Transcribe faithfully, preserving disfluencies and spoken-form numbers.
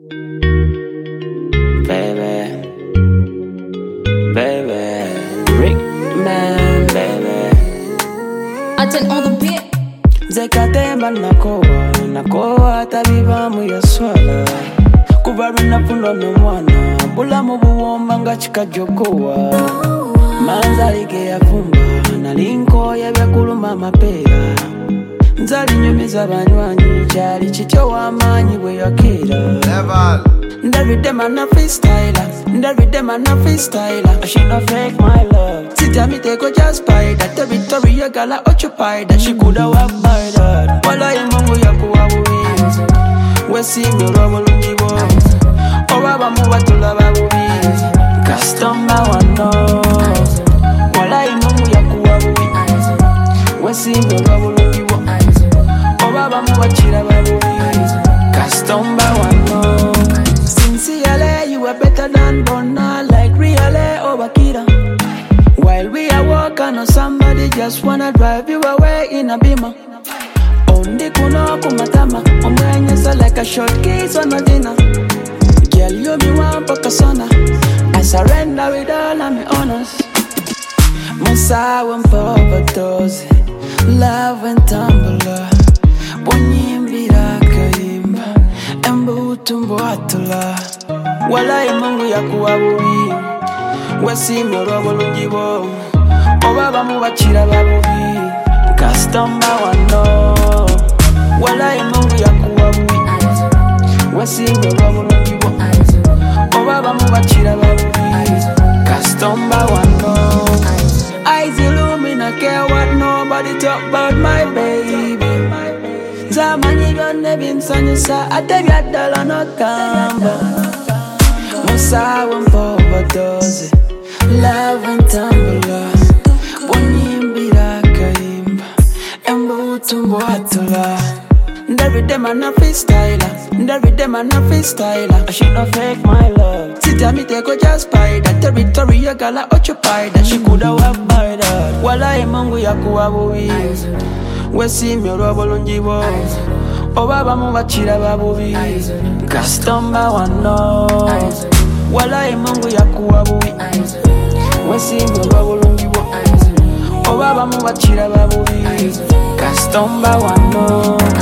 baby, baby, Rick man, baby. I turn on the beat. Zekatemba nakowa, nakowa tabiba mu yaswala. Kubaru napuno no mwana, bulamu buwomba nga chikajokowa. Manzali ge yafumba, nalinko yebekuluma mapera. Nzali nyumiza banywanyi, chali chicho wamanyi bwe yakera. Level. Everyday man a freestyler, everyday man a freestyler. She no fake my love. Sit down me take a just by that territory you gotta occupy that she coulda walked by that. Wala imungu ya kuwa bubi, we see me robo lungibo. Oba mu batula babubi, customer wano. Wala imungu ya kuwa bubi, we see me robo lungibo. Oba mu batula babubi, customer wano. Sincerely, you are better than Bona, like Riale or Bakira. While we are walking on somebody just wanna drive you away in a beamer. Only kuno kumatama, umwenyesa like a short case on a dinner. Girl, you me one pakasona, I surrender with all of my honors. Musa went for overdose, love and tumbler. Bunyimbira kaimba, embu tumbo atula. Wala imungu ya kuwa bubi, wesi morobo lungibo. Obaba mu bachira babubi, customer wano. Wala imungu ya kuwa bubi, wesi morobo lungibo. Obaba mu bachira babubi, customer wano. Eyes illumina, care what nobody talk about my baby. Zamani gone binsanyusa, atebya ddala nokamba. Musa went for overdose, love and tumbler. Bunyimbira kaimba, embu tumbo atula. Everyday man a freestyler, everyday man a freestyler. She no fake my love. Sit down me take a just by that territory you gotta occupy that she coulda walked by that. Wala imungu ya kuwa bubi, we see me robo lungibo. Obaba mu bachira babubi, customer wano. Wala imungu ya kuwa bubi, we see me robo lungibo. Obaba mu bachira babubi, customer wano.